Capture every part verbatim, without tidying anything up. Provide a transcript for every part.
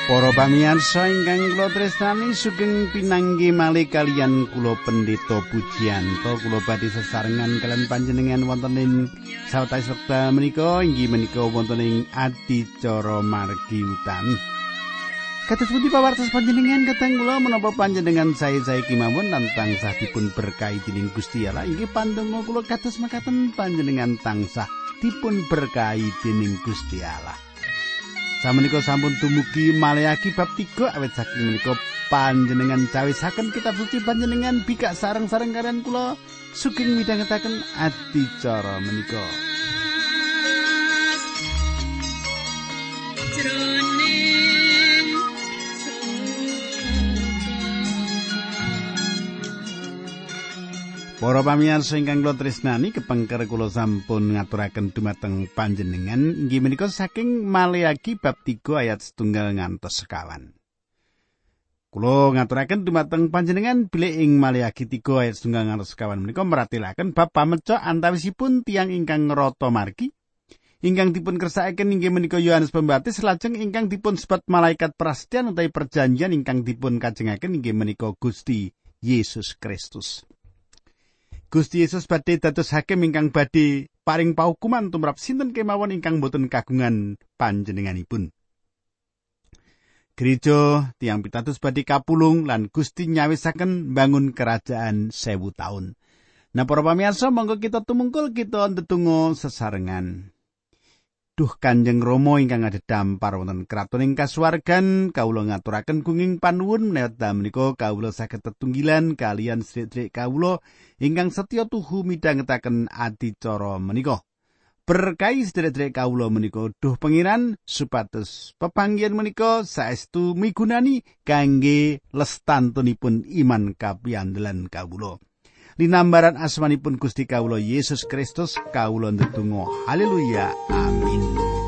Para pamirsa ingkang kula tresnani sugeng pinanggi malih kaliyan kula Pendeta Pujiyanto kula badhe sesarengan kalian panjenengan wonten ing sawetawis wekdal menika inggih menika wonten ing adicara margi utami. Kados pundi pawartos panjenengan kateng kula menapa panjenengan sae-sae kemawon lan tansah dipun berkahi dening Gusti Allah inggih pandonga kula kados mekaten panjenengan tansah dipun berkahi dening Gusti Allah. Samenika sampun tumugi Maleaki bab tiga awit saking menika panjenengan cawisaken kitab suci panjenengan bikak sareng-sareng kaliyan kula sugeng midhangetaken adicara menika. Para pamirsa ingkang kula tresnani kepengker kula sampun ngaturaken dumateng panjenengan inggih menika saking Maleaki bab tiga ayat setunggal ngantos sekawan. Kula ngaturaken dumateng panjenengan bilih ing Maleaki tiga ayat setunggal ngantos sekawan menika meratelaken bab pameca antawisipun tiyang ingkang ngrata margi ingkang dipun kersakaken inggih menika Yohanes Pembaptis lajeng ingkang dipun sebat malaikat prasetyan utawi perjanjian ingkang dipun kajengaken inggih menika Gusti Yesus Kristus. Gusti Yesus badhe dados hakim ingkang badhe paring paukuman tumrap sinten kemawon ingkang boten kagungan panjenenganipun. Gereja tiyang pitados badhe kapulung lan Gusti nyawisaken bangun kerajaan sewu taun. Nah para pamirsa monggo kita tumungkul kita ndedonga sesarengan. Duh Kanjeng Rama ingkang adhedhampar wonten kratoning kasuwargan kawula ngaturaken gunging panuwun menawi dalem menika kawula saged tetunggilan kalian sedherek kawula ingkang setya tuhu midhangetaken adicara menika. Berkahi sedherek kawula menika duh Pangeran supados pepanggihan menika saestu migunani kangge lestantunipun iman kapiandelan kawula. Linambaran asmanipun Gusti kawula Yesus Kristus kawula ndedonga haleluya amin.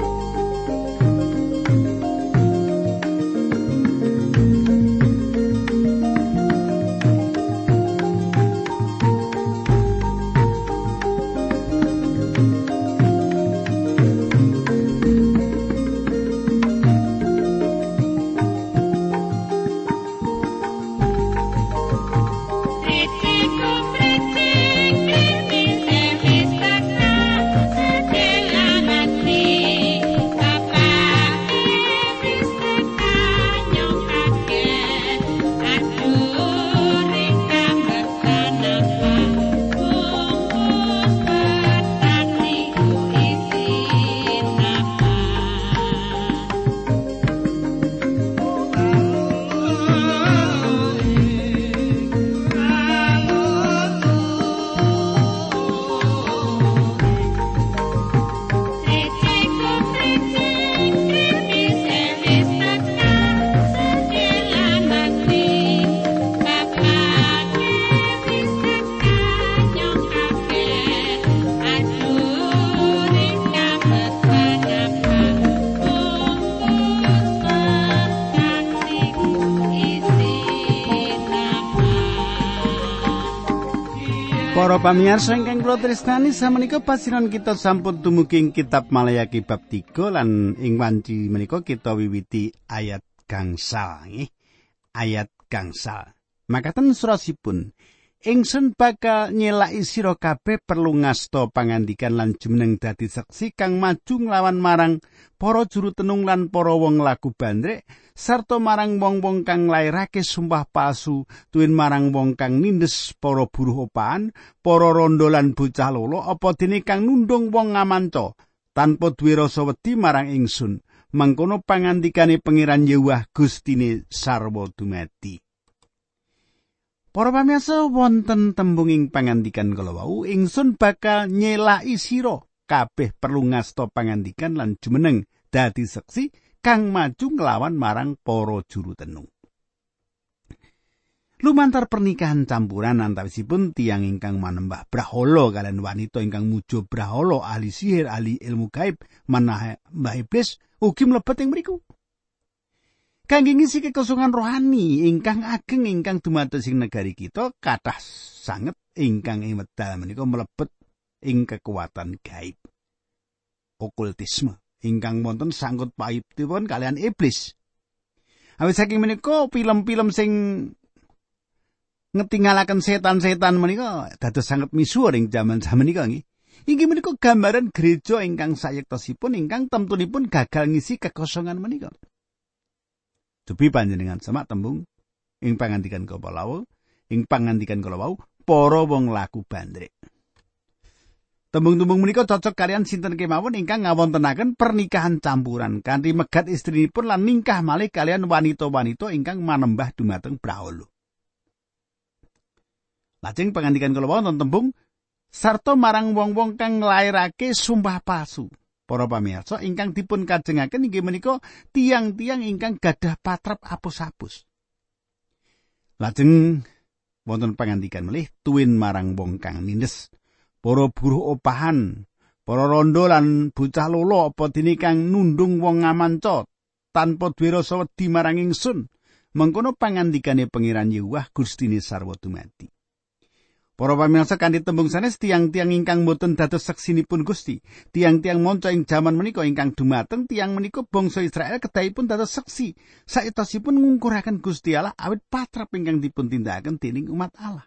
Para pamirsa ingkang kula tresnani samenika pasiran kita sampun dumugi ing kitab Maleaki bab tiga lan ing wanci menika kita wiwiti ayat gangsal nggih. Ayat gangsal. Makaten surasipun ingsun bakal nyelaki sira kabeh perlu ngasta pangandikan lan jumeneng dadi saksi kang maju nglawan marang para juru tenung lan para wong laku bandrek sarta marang wong-wong kang nglairake sumpah palsu tuwin marang wong kang nindes para buruh opahan para rondo lan bocah lolo apa dene kang nundung wong ngamanca tanpa duwe rasa wedi marang ingsun mangkono pangandikane Pangeran Yewah Gustine sarwa dumadi. Para pamirsa wonten tembunging pangandikan kala wau ingsun bakal nyelaki sira kabeh perlu ngasta pangandikan lan jumeneng dadi saksi kang maju nglawan marang para juru tenung. Lumantar pernikahan campuran antawisipun tiyang ingkang manembah brahala kaliyan wanita ingkang muja brahala ahli sihir ahli ilmu gaib manah Mbah Iblis ugi mlebet ing mriku. Kangge ngisi kekosongan rohani ingkang ageng ingkang dumados ing negari kita kathah sanget ingkang ing wekdal menika mlebet ing kekuatan gaib. Okultisme ingkang wonten sangkut pautipun kalian iblis. Awit saking menika film-film sing ngetingalaken setan-setan menika dados sanget misuwur ing jaman-jaman menika nggih. Inggih menika gambaran gereja ingkang sayektosipun ingkang temtunipun gagal ngisi kekosongan menika. Dupi panjenengan semak tembung ing pangandikan kala wau, ing pangandikan kala wau para wong laku bandrek. Tembung-tembung menika cocok kalian sinten kemawon ingkang ngawontenaken pernikahan campuran kanthi megat istrinipun lan ningkah malih kalian wanita-wanita ingkang manembah dumateng Brahala. Lajeng pangandikan kala wau tembung sarta marang wong-wong kang nglairake sumpah palsu. Para pamirsa ingkang dipun kajengaken inggih menika tiang-tiang ingkang gadah patrap apus-apus. Lajeng wonten pangandikan melih tuwin marang wong kang nindes. Para buruh opahan, para rondo lan bocah lolo apa dene kang nundung wong ngamanca tanpa duwe rasa wedi marang ingsun. Mengkono pangandikane Pangeran Yewah Gustine sarwa dumadi. Para pamirsa kanthi tembung sanes tiang-tiang ingkang boten dados seksinipun Gusti, tiang-tiang manca ing jaman menika ingkang dumateng tiang menika bangsa Israel kedahipun dados seksi, saetosipun ngungkuraken Gusti Allah awit patrap ingkang dipun tindakaken dening umat Allah.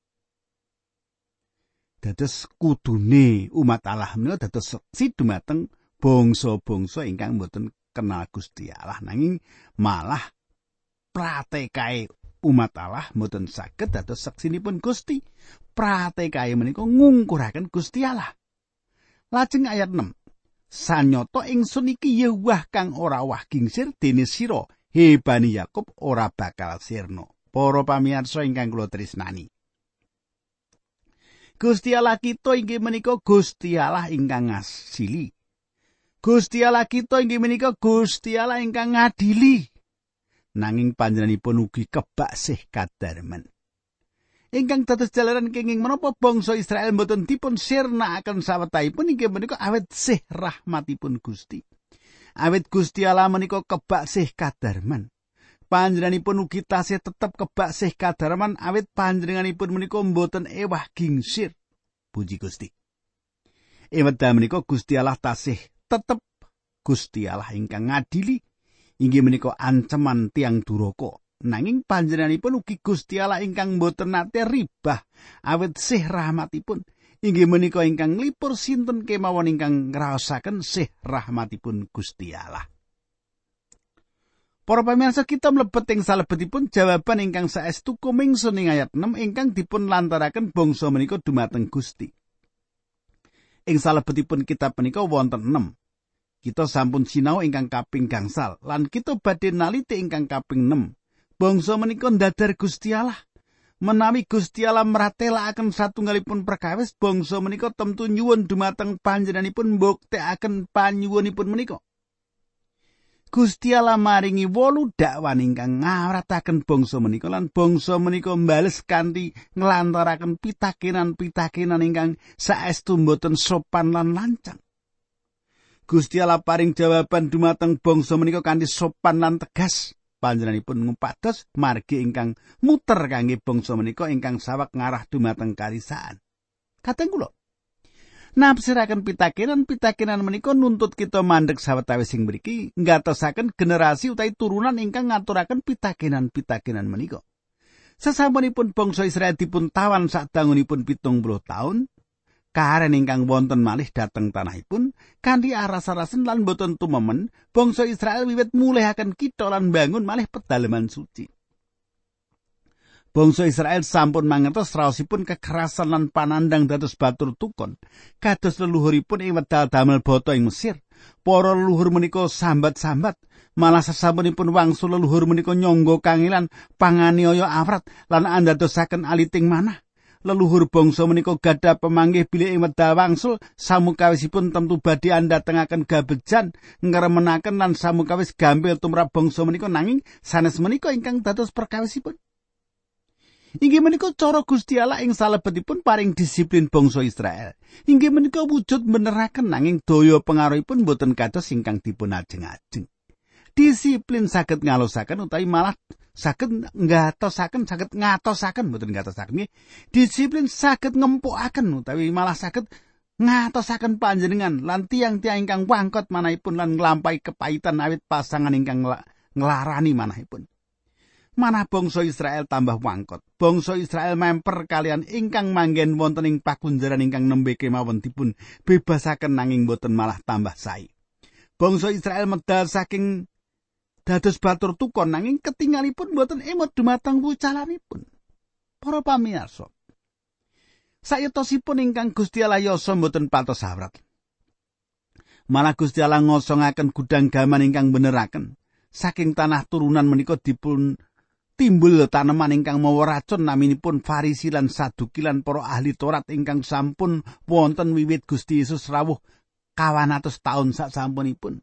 Dados kudune umat Allah menika dados seksi dumateng bangsa-bangsa ingkang boten kenal Gusti Allah, nanging malah pratekae umat Allah mboten saged dados seksinipun Gusti. Pratekae menika ngungkuraken Gusti Allah. Lajeng ayat enam. Sanyata ingsun iki Yewah kang ora wah gingsir dene sira, he Bani Yakub ora bakal sirna. Para pamirsa ingkang kula tresnani. Gusti Allah kita inggih menika Gusti Allah ingkang ngasili. Gusti Allah kita inggih menika Gusti Allah ingkang ngadili. Nanging panjenenganipun ugi kebaksih kadarman. Ingkang dados jalaran kenging menapa bangsa Israel mboten dipun sirnakaken sawetahipun inggih menika awit sih rahmatipun Gusti. Awit Gusti Allah menika kebaksih kadarman. Panjenenganipun ugi tasih tetep kebaksih kadarman awit panjenenganipun menika mboten ewah gingsir. Puji Gusti. Ing wekdal menika Gusti Allah tasih tetep Gusti Allah ingkang ngadili. Inggih menika ancaman tiang duraka. Nanging panjenenganipun ugi Gusti Allah ingkang boten nate ribah awit sih rahmatipun. Inggih menika ingkang nglipur sinten kemawon ingkang ngraosaken sih rahmatipun Gusti Allah. Para pamirsa kita mlebet ing salebetipun jawaban ingkang saestu kumingsun ing ayat enam ingkang dipun lantaraken bangsa menika dumateng Gusti. Ing salebetipun kitab menika wonten enam. Kita sampun sinau ingkang kaping gangsal lan kita badhe naliti ingkang kaping enam. Bangsa menika ndadar Gusti Allah. Menawi Gusti Allah mratelakaken satunggalipun perkawis, bangsa menika temtu nyuwun dumateng panjenenganipun mbuktekaken panyuwunipun menika. Gusti Allah maringi wolu dakwan ingkang ngawrataken bangsa menika lan bangsa menika mbales kanthi nglantaraken pitakenan-pitakenan ingkang saestu boten sopan lan lancang. Gusti Allah paring jawaban dumateng bangsa menika kanthi sopan lan tegas. Panjenenganipun ngupados margi ingkang muter kangge bangsa menika ingkang saweg ngarah dumateng karisaan. Kateng kula nafsiraken pitakenan-pitakenan menika nuntut kita mandheg sawetawis sing mriki ngatosaken generasi utawi turunan ingkang ngaturaken pitakenan-pitakenan menika. Sasampunipun bangsa Israel dipun tawan sadangunipun pitung puluh taun, karen ingkang wonten malih dhateng tanahipun kanthi aras-arasen lan boten tumemen, bangsa Israel wiwit mulihaken kitha lan bangun malih pedalaman suci. Bangsa Israel sampun mangertos raosipun kekerasan lan panandang dados batur tukon. Kados leluhuripun ing wedal damel bata ing Mesir, para leluhur menika sambat-sambat, malah sasampunipun wangsul leluhur menika nyangga kangilan panganiaya awrat lan andadosaken aliting manah. Leluhur bangsa menika gadah pemanggih bilih ing wedal wangsul samukawisipun temtu badhe andhatengaken gabejan ngremenaken lan samukawis gampil tumrap bangsa menika nanging sanes menika ingkang dados perkawisipun. Inggih menika cara Gusti Allah ing salebetipun paring disiplin bangsa Israel. Inggih menika wujud beneraken nanging daya pengaruhipun boten kados ingkang dipun ajeng-ajeng. Disiplin saged ngalosaken utawi malah saged ngatosaken saged ngatosaken boten ngatosaken nggih. Disiplin saged ngempukaken utawi malah saged ngatosaken panjenengan lan tiang-tiang ingkang wangkot manahipun lan nglampahi kepahitan awit pasangan ingkang nglarani manahipun. Manah bangsa Israel tambah wangkot. Bangsa Israel memper kalian ingkang manggen wonten ing pakunjaran ingkang nembe kemawon dipun bebasaken nanging boten malah tambah sae. Bangsa Israel medal saking dados batur tukon nanging ketingalipun boten emot dumateng wucalanipun. Para pamirsa, sayetosipun ingkang Gusti Allah yasa boten patos awrat. Malah Gusti Allah ngosongaken gudang gaman ingkang beneraken. Saking tanah turunan menika dipun timbul taneman ingkang mawa racun naminipun Farisi lan Saduki lan para ahli Taurat ingkang sampun wonten wiwit Gusti Yesus rawuh kawan atus taun sak sampunipun.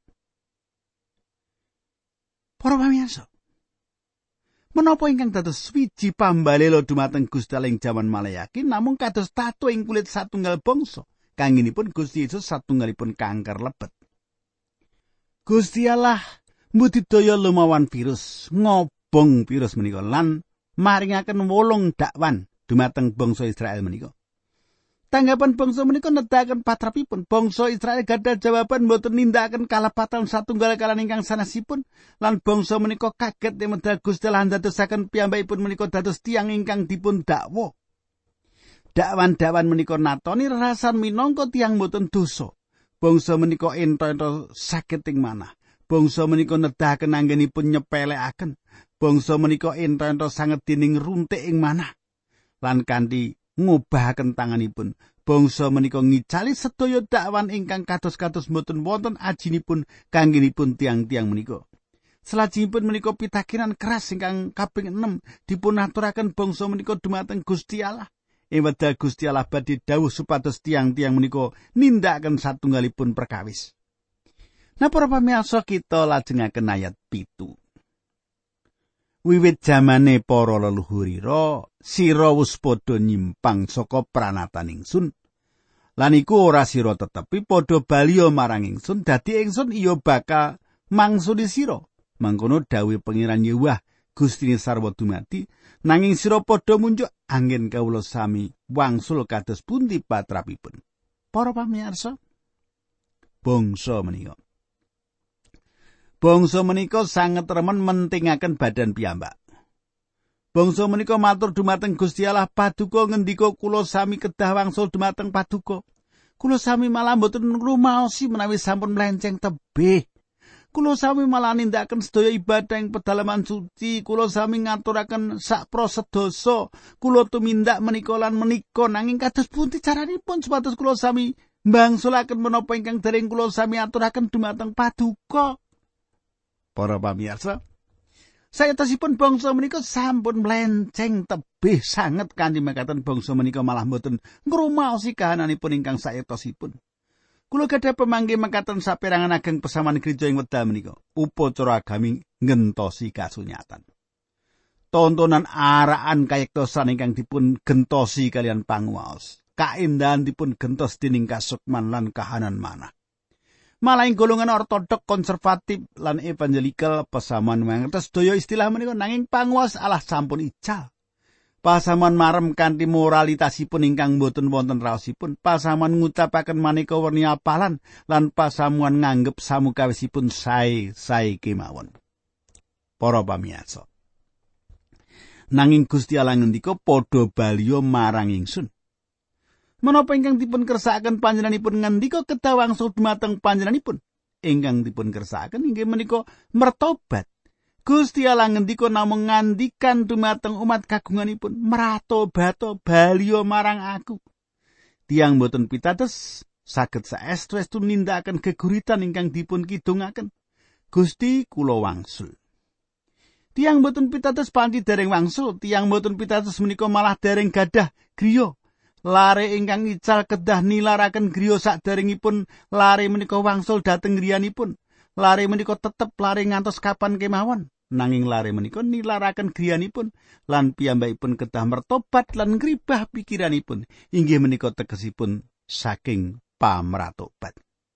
Para pamirsa, menapa ingkang dados swiji pambalela dumateng Gusti Allah ing jaman Malayaki namung kados tatu ing kulit satunggal bangsa. Kanginipun Gusti Yesus satunggalipun kanker lebet. Gusti Allah mbudidaya lumawan virus, ngobong virus menika lan maringaken wolung dakwan dumateng bangsa Israel menika. Tanggapan bangsa menika nedahaken patrapipun. Bangsa Israel gadah jawaban boten nindakaken kalepatan satunggal kalan ingkang sanesipun lan bangsa menika kaget yen medal Gusti Allah ndadosaken piyambakipun menika dados tiyang ingkang dipun dakwa. Dakwan-dakwan menika natoni rasan minangka tiyang boten dosa. Bangsa menika ento-ento saged ing manah. Bangsa menika nedahaken anggenipun nyepelekaken. Bangsa menika ento-ento sanget dening runtik ing manah. Lan kanthi ngobahaken tanganipun, bangsa menika ngicali sedaya dakwan ingkang kados-kados boten wonten ajinipun kanggenipun tiang-tiang menika. Salajengipun menika pitakenan keras ingkang kaping enem dipun aturaken bangsa menika dumateng Gusti Allah. Ing wekdal Gusti Allah badhe dawuh supados tiang-tiang menika nindakaken satunggalipun perkawis. Nah para pamirsa kita lajengaken ayat pitu. Wiwit jamane para leluhurira sira wis padha nyimpang saka pranatan ingsun. Lan iku ora sira tetepi padha baliya marang ingsun dadi ingsun iya bakal mangsuli sira. Mangkono dawuh Pangeran Yewah Gustine sarwa dumati nanging sira padha munjuk anggen kawula sami wangsul kados pundi patrapipun. Para pamirsa, bangsa menika Bangsa menika sanget remen mentingaken badan piyambak. Bangsa menika matur dumateng Gusti Allah, paduka ngendika kula sami kedah wangsul dumateng paduka. Kula sami malah mboten ngrumaosi menawi sampun mlenceng tebih. Kula sami malah nindakaken sedaya ibadah ing pedalaman suci. Kula sami ngaturaken sak prasedasa. Kula tumindak menika lan menika nanging kados pundi caranipun supados kula sami mbangsulaken menapa ingkang dereng kula sami aturaken dumateng paduka. Para pamirsa, sayatosipun bangsa menika sampun mlenceng tebih sanget kanthi mekaten bangsa menika malah mboten ngrumaosi kahananipun ingkang sayatosipun. Kula gadah pemanggi mekaten saperangan ageng pesaman gereja ing wekdal menika. Upacara agami ngentosi kasunyatan. Tontonan araan kayektosan ingkang dipun gentosi kalian panguwaos. Kaendahan dipun gentos dening kasukman lan kahanan manah. Malah ing golongan ortodok konservatif lan evangelikal pesaman mangertos daya istilah menika nanging panguwas Allah sampun ical. Pasaman marem kanthi moralitasipun ingkang boten wonten raosipun, pasaman ngucapaken maneka werni apalan lan pasamuan nganggep samukawisipun sae-sae kemawon. Para pamirsa, nanging Gusti Allah ngendika padha baliya marang ingsun. Menapa ingkang dipun kersakaken panjenenganipun ngendika kedah wangsul dumateng panjenenganipun? Ingkang dipun kersakaken inggih menika mertobat. Gusti Allah ngendika namung ngandikan dumateng umat kagunganipun, meratobato baliya marang aku. Tiyang boten pitados saged saestu-estu nindakaken geguritan ingkang dipun kidungaken. Gusti kula wangsul. Tiyang boten pitados panci dereng wangsul, tiyang boten pitados menika malah dereng gadah griya. Lare ingkang ical kedah nilaraken griya saderengipun lare menika wangsul dhateng griyanipun. Lare menika tetep lare ngantos kapan kemawon. Nanging lare menika nilaraken griyanipun lan piyambakipun kedah mertobat lan ngribah pikiranipun. Inggih menika tegesipun saking pamratobat.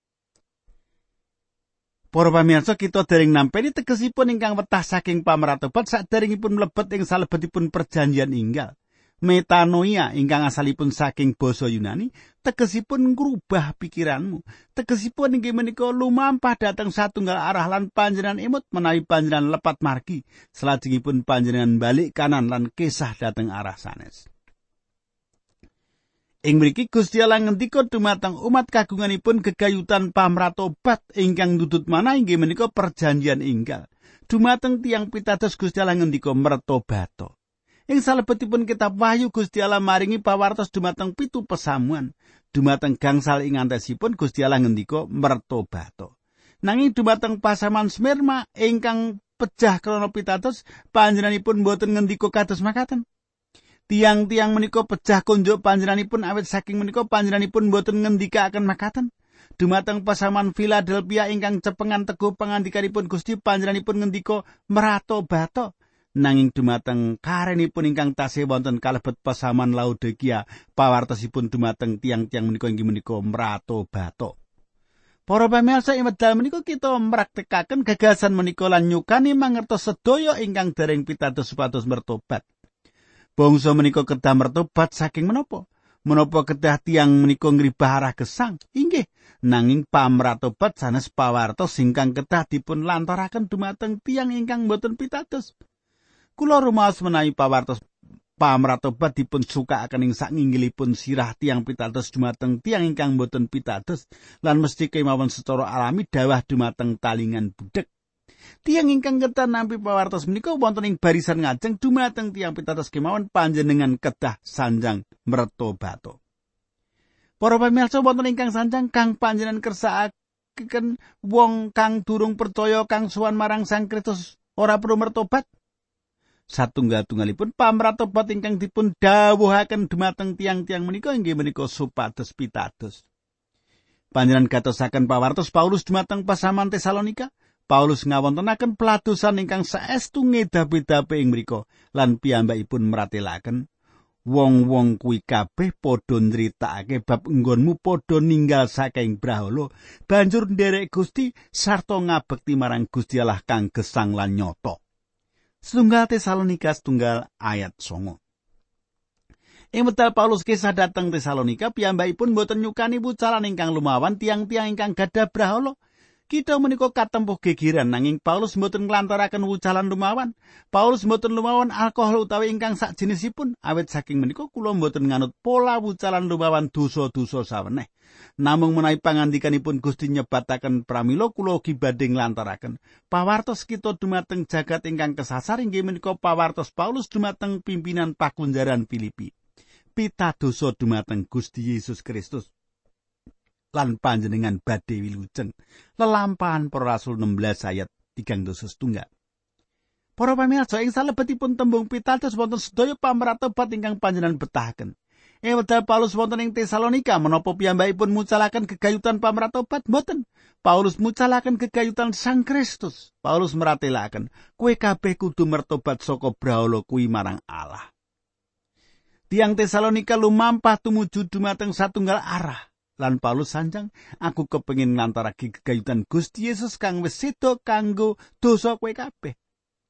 Para pamirsa, kita dereng nampi tegesipun ingkang wetah saking pamratobat saderengipun mlebet ing salebetipun perjanjian inggal. Metanoia ingkang asalipun saking basa Yunani tegesipun ngrubah pikiranmu. Tegesipun inggih menika lumampah dhateng satunggal arah lan panjenengan emut menawi panjenengan lepat margi. Salajengipun panjenengan balik kanan lan kesah dhateng arah sanes. Ing mriki Gusti Allah ngendika dumateng umat kagunganipun gegayutan pamratobat ingkang nudut manah inggih menika perjanjian enggal. Dumateng tiyang pitados Gusti Allah ngendika mertobato. Ing salebetipun kitab Wahyu Gusti Allah maringi pawartos dumateng pitu pesamuan. Dumateng gangsal ing antesipun Gusti Allah ngendika mertobato. Nanging dumateng pasaman Smyrna ingkang pejah krana pitados panjenenganipun boten ngendika kados makaten. Tiang-tiang menika pejah kunjuk panjenenganipun awit saking menika panjenenganipun boten ngendikaaken makaten. Dumateng pasaman Philadelphia ingkang cepengan teguh pangandikanipun Gusti panjenenganipun ngendika meratobato. Nanging dumateng karenipun ingkang tasih wonten kalebet pasaman Laodikia pawartosipun dumateng tiang-tiang menika inggih menika meratobato. Para pamirsa ing wekdal menika kita mraktekaken gagasan menika lan nyukani mangertos sedaya ingkang dereng pitados supados mertobat. Bangsa menika kedah mertobat saking menapa? Menapa kedah tiang menika ngribah arah gesang? Inggih, nanging pamratobat sanes pawartos ingkang kedah dipun lantaraken dumateng tiang ingkang boten pitados. Kula rumaos menawi pawartos pamratobat dipun sukakaken ing sakinggilipun sirah tiang pitados dumateng tiang ingkang boten pitados lan mesti kemawon secara alami dawah dumateng talingan budhek. Tiang ingkang kedah nampi pawartos menika wonten ing barisan ngajeng dumateng tiang pitados kemawon panjenengan kedah sanjang mertobato. Para pamirsa wonten ingkang sanjang kang panjenengan kersakaken wong kang durung percaya kang sowan marang Sang Kristus ora perlu mertobat. Satunggal-tunggalipun pamratobat ingkang dipun dawuhaken dumateng tiang-tiang menika inggih menika supados pitados. Panjenengan gatosaken pawartos Paulus dumateng pasaman Tesalonika. Paulus ngawontenaken peladosan ingkang saestu ngedapi-dapi ing mriku lan piyambakipun meratelaken wong-wong kuwi kabeh padha nritakake bab enggonmu padha ninggal saking brahala banjur nderek Gusti sarta ngabekti marang Gusti Allah kang gesang lan nyata. Setunggal Tesalonika setunggal ayat songo. Ing wekdal Paulus kisah dhateng Tesalonika piyambakipun boten nyukani wucalan ingkang lumawan tiang-tiang ingkang gadah brahala. Kita menika katempuh gegiran nanging Paulus mboten nglantaraken wucalan lumawan. Paulus mboten lumawan alkohol utawi ingkang sakjenisipun. Awit saking menika kula mboten nganut pola wucalan lumawan dosa-dosa saweneh. Namung menawi pangandikanipun Gusti nyebataken pramila kula ugi badhe nglantaraken. Pawartos kita dumateng jagat ingkang kesasar inggih menika pawartos Paulus dumateng pimpinan pakunjaran Filipi. Pitadosa dumateng Gusti Yesus Kristus. Lan panjenengan badhe wilujeng. Lelampahan Para Rasul enam belas ayat tigang dasa setunggal. Para pamirsa ing salebetipun tembung pitados wonten sedaya pamratobat ingkang panjenengan betahaken. Ing wekdal Paulus wonten ing Tesalonika menapa piyambakipun mucalaken gegayutan pamratobat? Mboten. Paulus mucalaken gegayutan Sang Kristus. Paulus meratelaken, kowe kabeh kudu mertobat saka brahala kuwi marang Allah. Tiang Tesalonika lumampah tumuju dumateng satunggal arah. Lan Paulus sanjang, aku kepengin nglantarake gegayutan Gusti Yesus kang wis seda kanggo dosa kowe kabeh.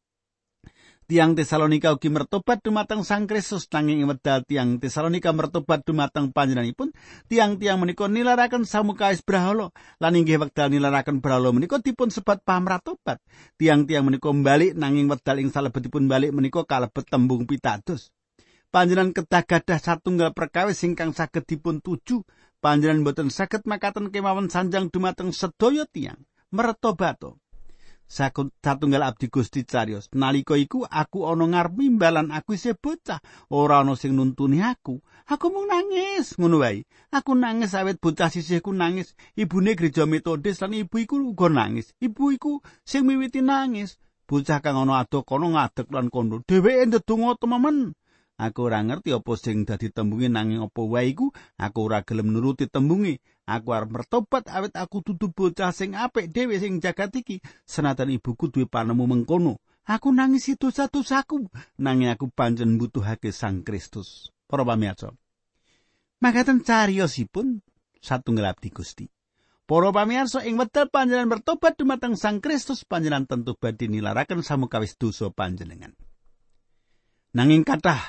Tiang Tesalonika ugi mertobat dumateng Sang Kristus nanging wedal tiang Tesalonika mertobat dumateng panjenenganipun, tiang-tiang menika nilaraken samukawis brahala lan inggih wekdal nilaraken brahala menika dipun sebat pamratobat. Tiang-tiang menika balik nanging wedal ing salebetipun balik menika kalebet tembung pitados. Panjenengan kedah gadah satunggal perkawis ingkang saged dipun tuju. Panjenengan boten saged makaten kemawon sanjang dumateng sedaya tiyang mertobato. Sakut satunggal abdi Gusti cariyos. Nalika iku aku ana ngarep mimbalan aku isih bocah, ora ana sing nuntuni aku. Aku mung nangis, ngono wae. Aku nangis awit bocah sisihku nangis. Ibune gereja Metodis lan ibu iku uga nangis. Ibu iku sing miwiti nangis. Bocah kang ana adoh kono ngadeg lan kondo. Dheweke ndedonga tememen. Aku ora ngerti apa sing dadi tembunge nanging apa wae iku aku ora gelem nuruti tembunge. Aku arep mertobat awit aku dudu bocah sing apik dhewe sing jagat iki. Senajan ibuku duwe panemu mengkono. Aku nangisi dosa-dosaku nanging aku pancen mbutuhake Sang Kristus. Para pamirsa. Makaten cariyosipun satunggal abdi Gusti. Para pamirsa ing wekdal panjenengan mertobat dumateng Sang Kristus panjenengan tentu badhe nilaraken samukawis dosa panjenengan. Nanging kathah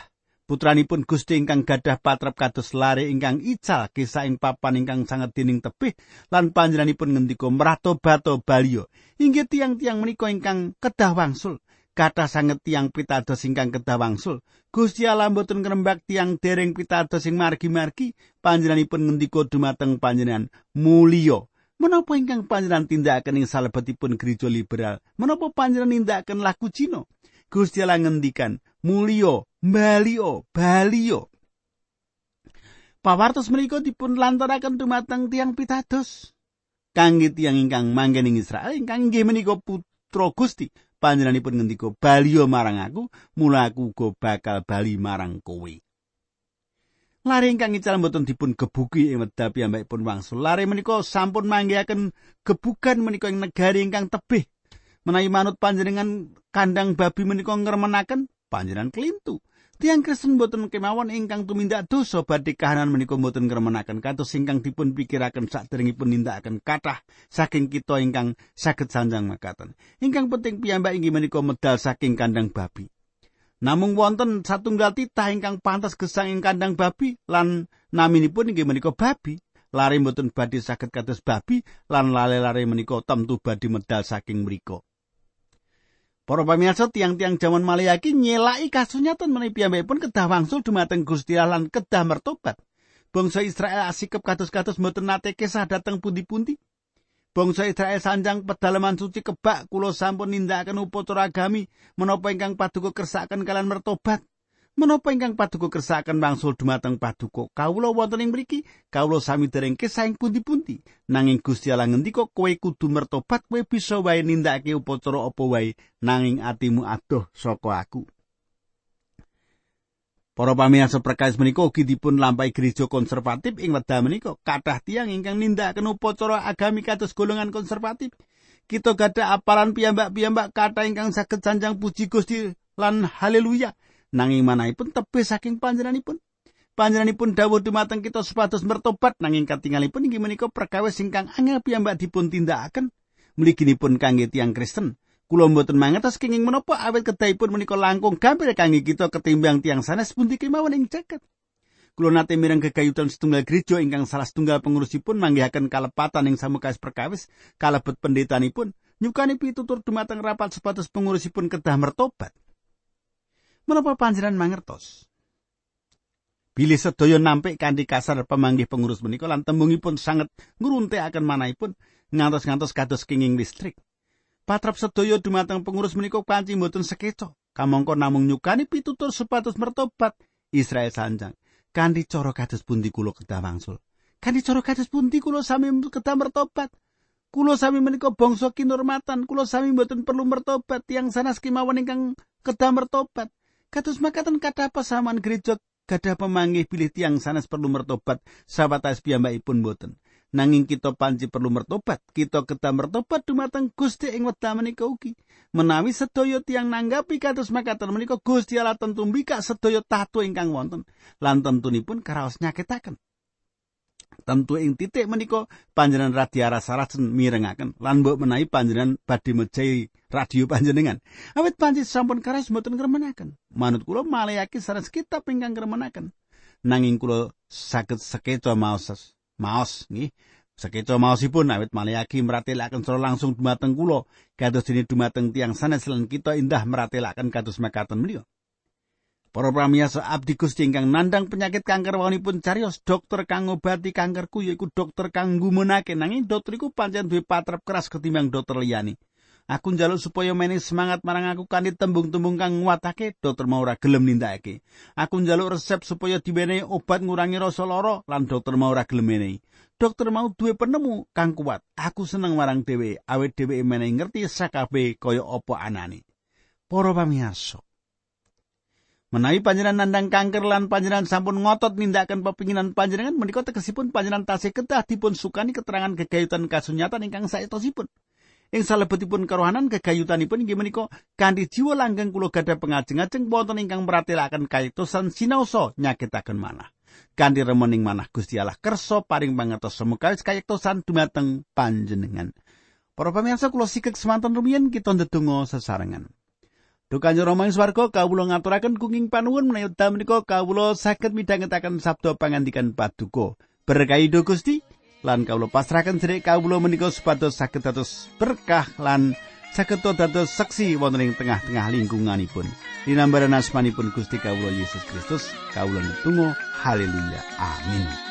Putranipun Gusti ingkang gadah patrap kados lare ingkang ical kisah ing papan ingkang sanget dening tebih lan panjenenganipun ngendika mratobato baliyo inggih tiang-tiang menika ingkang kedah wangsul kathah sanget tiang pitados ingkang kedah wangsul Gusti Allah mboten ngrembak tiang dereng pitados sing margi-margi panjenenganipun ngendika dumateng panjenengan mulya menapa ingkang panjenengan tindakaken ing salebetipun gereja liberal menapa panjenengan nindakaken laku Cina Gusti Allah ngendikan mulya balio balio pawartos menika dipun lantaraken dumateng tiang pitados kangge tiang ingkang manggen ing Israel ingkang inggih menika putra Gusti panjenenganipun ngendika balio marang aku mula aku uga bakal bali marang kowe. Lare ingkang ical mboten dipun gebuki ing wedal piyambakipun wangsul lare menika sampun manggihaken gebukan menika ing negari ingkang tebih menawi manut panjenengan kandang babi menika ngremenaken panjenengan kelintu. Tiang Kristen boten kemawon ingkang tumindak dosa badhe kahanan menika boten ngremenaken kados ingkang dipun pikiraken saderengipun nindakaken kathah saking kita ingkang saged sanjang makaten. Ingkang penting piyambak inggih menika medal saking kandang babi. Namung wonten satunggal titah ingkang pantes gesang ing kandang babi lan naminipun inggih menika babi. Lare boten badhe saged kados babi lan lare-lare menika temtu badhe medal saking mriku. Para pamirsa tiang-tiang jaman Malayaki nyelaki kasunyatan menawi piyambakipun kedah wangsul dumateng Gusti Allah lan kedah mertobat. Bangsa Israel asikep kados-kados mboten nate kesah dhateng pundi-pundi. Bangsa Israel sanjang pedalaman suci kebak kula sampun nindakaken upacara agami menapa ingkang paduka kersakaken kalian mertobat. Menapa ingkang paduka kersakaken wangsul dumateng paduka kawula wonten ing mriki kawula sami dereng kesah ing pundi-pundi nanging Gusti Allah ngendika kowe kudu mertobat kowe bisa wae nindakake upacara apa wae nanging atimu adoh saka aku. Para pamirsa perkawis menika ugi dipun lampahi gereja konservatif ing wekdal menika kathah tiyang ingkang nindakaken upacara agami kados golongan konservatif. Kita gadah apalan piyambak-piyambak kathah ingkang saged sanjang puji Gusti lan haleluya. Nanging manahipun tebih saking panjenenganipun. Panjenenganipun dawuh dumateng kita supados mertobat nanging katingalipun inggih menika perkawis ingkang angel piyambak dipun tindakaken. Mliginipun kangge tiyang Kristen, kula mboten mangertos kenging menapa awit kedahipun menika langkung gampil kangge kita ketimbang tiyang sanes pundi kemawon ing jagat. Kula nate mireng gegayutan setunggal gereja ingkang salah setunggal pengurusipun manggihaken kalepatan ing samukawis perkawis kalebet pendetanipun nyukani pitutur dumateng rapat supados pengurusipun kedah mertobat. Menapa panjenengan mangertos? Bilih sedaya nampik kanthi kasar pemanggih pengurus menika lan tembungipun sanget ngruntekaken manahipun ngantos-ngantos kados kenging listrik. Patrap sedaya dumateng pengurus menika panci mboten sekeca. Kamangka namung nyukani pitutur supados mertobat Israel sanjang. Kanthi cara kados pundi kula kedah wangsul? Kanthi cara kados pundi kula sami kedah mertobat? Kula sami menika bangsa kinurmatan, kula sami mboten perlu mertobat tiyang sanes kemawon ingkang kedah mertobat. Kados makaten kathah pasaman gereja gadah pemanggih bilih tiyang sanes perlu mertobat sawetawis piyambakipun boten. Nanging kita panci perlu mertobat, kita kedah mertobat dumateng Gusti ing wekdal menika ugi. Menawi sedaya tiyang nanggapi kados makaten menika Gusti Allah tentu mbikak sedaya tatu ingkang wonten lan tentunipun karaos nyakitaken. Tentu ing titik menika panjenengan radio Rasarasen mirengaken lan mbok menawi panjenengan badhe mejahi radio panjenengan. Awit panci sampun karas mboten ngremenaken. Manut kula Malayaki sanes kitab ingkang ngremenaken. Nanging kula saged sekeca maos maos nggih. Sekeca maosipun awit Malayaki meratelaken secara langsung dumateng kula kados dene dumateng tiyang sanes lan kita indah meratelaken kados makaten menika. Para pramiyasa abdi Gusti ingkang nandhang penyakit kanker wonipun cariyos dokter kang ngobati kankerku yaiku dokter kang nggumunake nanging dokter iku pancen duwe patrap keras ketimbang dokter liyane. Aku njaluk supaya menehi semangat marang aku kanthi tembung-tembung kang nguatake, dokter mau ora gelem nindakake. Aku njaluk resep supaya diwenehi obat ngurangi rasa lara lan dokter mau ora gelem menehi. Dokter mau duwe penemu kang kuat. Aku seneng marang dheweke, awit dheweke menehi ngerti sakabeh kaya apa anane. Para pamirsa, menawi panjenengan nandhang kanker lan panjenengan sampun ngotot nindakaken pepinginan panjenengan menika tegesipun panjenengan tasih kedah dipun sukani keterangan gegayutan kasunyatan ingkang saestosipun. Ing salebetipun karohanan gegayutanipun inggih menika kanthi jiwa langgeng kula gadah pengajeng-ajeng wonten ingkang meratelaken kayektosan sinaosa nyakitaken manah. Kanthi remening manah Gusti Allah kersa paring pangertos semukawis kayektosan dumateng panjenengan. Para pamirsa kula sikek semanten rumiyin kita ndedonga sesarengan. Duh Kanjeng Rama ing swarga kawula ngaturaken gunging panuwun menawi wekdal menika kawula saged midhangetaken sabda pangandikan paduka. Berkahi Duh Gusti lan kawula pasrahaken sedherek kawula menika supados saged dados berkah lan saged dados saksi wonten ing tengah-tengah lingkunganipun. Dinambaran asmanipun Gusti kawula Yesus Kristus kawula netunggal haleluya amin.